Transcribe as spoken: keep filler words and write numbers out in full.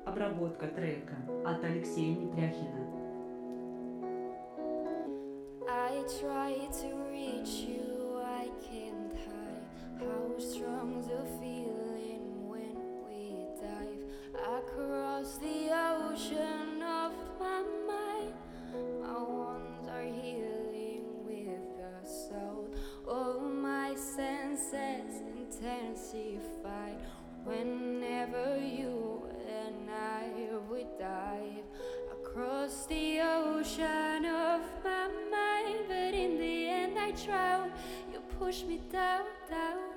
Обработка трека от Алексея Непряхина. I try to reach you, I can't hide how strong the feeling when we dive across the ocean of my mind. My wounds are healing with the soul. All my senses intensified whenever you and I would dive across the ocean of my mind. But in the end I drown. You push me down, down.